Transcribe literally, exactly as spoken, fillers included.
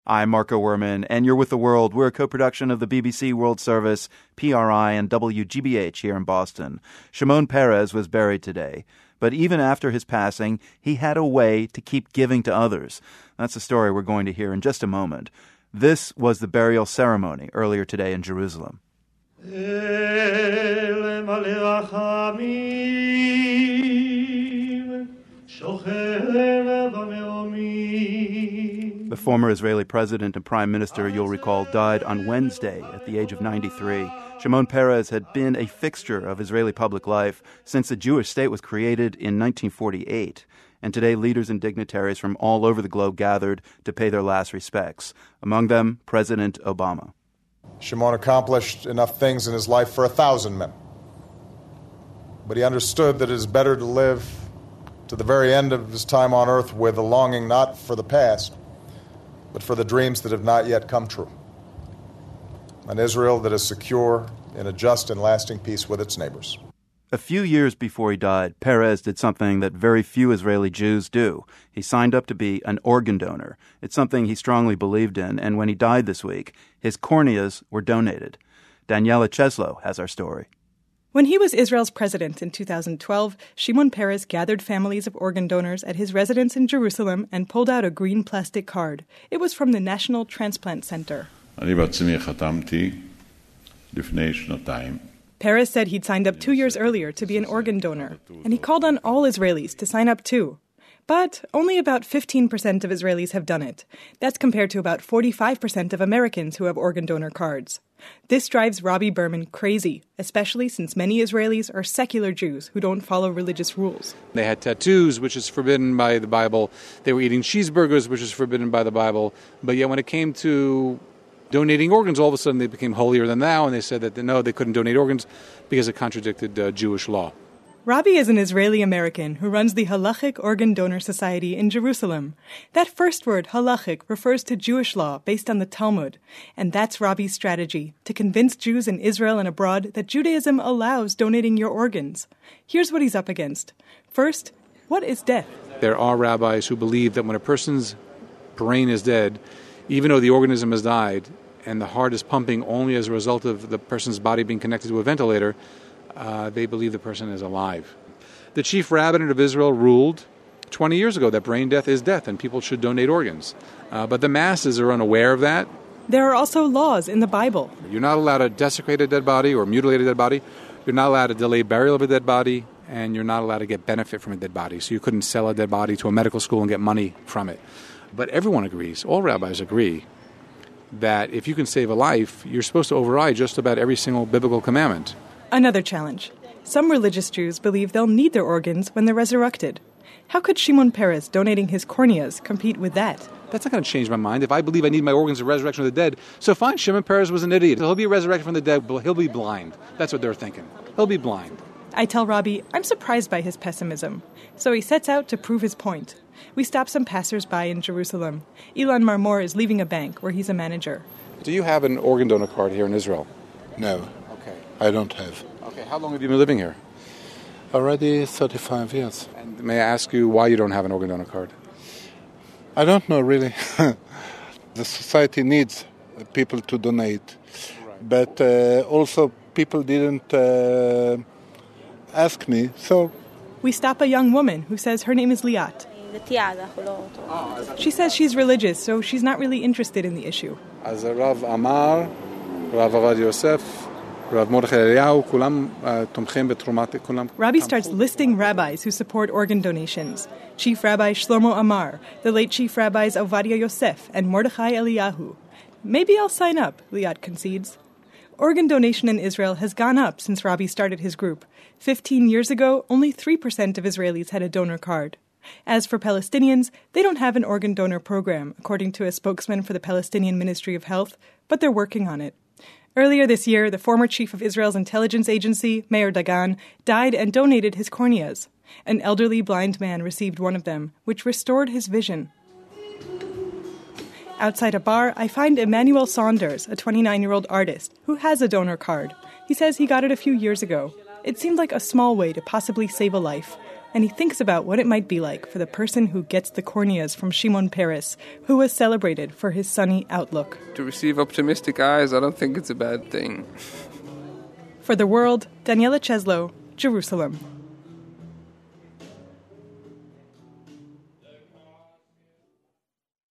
I'm Marco Werman, and you're with The World. We're a co-production of the B B C World Service, P R I, and W G B H here in Boston. Shimon Peres was buried today, but even after his passing, he had a way to keep giving to others. That's a story we're going to hear in just a moment. This was the burial ceremony earlier today in Jerusalem. The former Israeli president and prime minister, you'll recall, died on Wednesday at the age of ninety-three. Shimon Peres had been a fixture of Israeli public life since the Jewish state was created in nineteen forty-eight. And today, leaders and dignitaries from all over the globe gathered to pay their last respects. Among them, President Obama. Shimon accomplished enough things in his life for a thousand men. But he understood that it is better to live to the very end of his time on earth with a longing not for the past, but for the dreams that have not yet come true. An Israel that is secure in a just and lasting peace with its neighbors. A few years before he died, Peres did something that very few Israeli Jews do. He signed up to be an organ donor. It's something he strongly believed in, and when he died this week, his corneas were donated. Daniela Cheslow has our story. When he was Israel's president in two thousand twelve, Shimon Peres gathered families of organ donors at his residence in Jerusalem and pulled out a green plastic card. It was from the National Transplant Center. Peres said he'd signed up two years earlier to be an organ donor, and he called on all Israelis to sign up too. But only about fifteen percent of Israelis have done it. That's compared to about forty-five percent of Americans who have organ donor cards. This drives Robbie Berman crazy, especially since many Israelis are secular Jews who don't follow religious rules. They had tattoos, which is forbidden by the Bible. They were eating cheeseburgers, which is forbidden by the Bible. But yet when it came to donating organs, all of a sudden they became holier than thou, and they said that no, they couldn't donate organs because it contradicted uh, Jewish law. Robbie is an Israeli-American who runs the Halachic Organ Donor Society in Jerusalem. That first word, halachic, refers to Jewish law based on the Talmud. And that's Robbie's strategy, to convince Jews in Israel and abroad that Judaism allows donating your organs. Here's what he's up against. First, what is death? There are rabbis who believe that when a person's brain is dead, even though the organism has died, and the heart is pumping only as a result of the person's body being connected to a ventilator, Uh, they believe the person is alive. The chief rabbinate of Israel ruled twenty years ago that brain death is death and people should donate organs. Uh, but the masses are unaware of that. There are also laws in the Bible. You're not allowed to desecrate a dead body or mutilate a dead body. You're not allowed to delay burial of a dead body, and you're not allowed to get benefit from a dead body. So you couldn't sell a dead body to a medical school and get money from it. But everyone agrees, all rabbis agree, that if you can save a life, you're supposed to override just about every single biblical commandment. Another challenge. Some religious Jews believe they'll need their organs when they're resurrected. How could Shimon Peres donating his corneas compete with that? That's not going to change my mind. If I believe I need my organs for resurrection of the dead, so fine, Shimon Peres was an idiot. He'll be resurrected from the dead, but he'll be blind. That's what they're thinking. He'll be blind. I tell Robbie I'm surprised by his pessimism. So he sets out to prove his point. We stop some passers-by in Jerusalem. Ilan Marmor is leaving a bank where he's a manager. Do you have an organ donor card here in Israel? No. Okay. I don't have. Okay, how long have you been living here? Already thirty-five years. And may I ask you why you don't have an organ donor card? I don't know, really. The society needs people to donate. Right. But uh, also people didn't uh, ask me, so... We stop a young woman who says her name is Liat. She says she's religious, so she's not really interested in the issue. As Rav Amar, Rav Avad Yosef, Robbie starts listing rabbis who support organ donations. Chief Rabbi Shlomo Amar, the late Chief Rabbis Ovadia Yosef, and Mordechai Eliyahu. Maybe I'll sign up, Liat concedes. Organ donation in Israel has gone up since Robbie started his group. Fifteen years ago, only three percent of Israelis had a donor card. As for Palestinians, they don't have an organ donor program, according to a spokesman for the Palestinian Ministry of Health, but they're working on it. Earlier this year, the former chief of Israel's intelligence agency, Meir Dagan, died and donated his corneas. An elderly blind man received one of them, which restored his vision. Outside a bar, I find Emmanuel Saunders, a twenty-nine-year-old artist, who has a donor card. He says he got it a few years ago. It seemed like a small way to possibly save a life. and he thinks about what it might be like for the person who gets the corneas from Shimon Peres, who was celebrated for his sunny outlook. To receive optimistic eyes, I don't think it's a bad thing. For The World, Daniela Cheslow, Jerusalem.